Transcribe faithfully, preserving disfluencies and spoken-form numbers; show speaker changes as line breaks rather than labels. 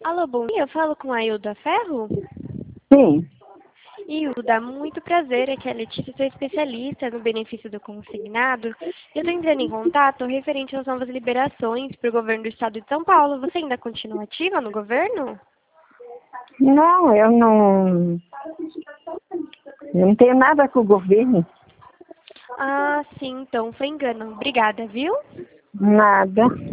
Alô, bom dia. Eu falo com a Hilda Ferro?
Sim.
Hilda, muito prazer. Aqui é a Letícia, sou especialista no benefício do consignado. Eu estou entrando em contato referente às novas liberações para o governo do estado de São Paulo. Você ainda continua ativa no governo?
Não, eu não, eu não tenho nada com o governo.
Ah, sim, então foi engano. Obrigada, viu?
Nada.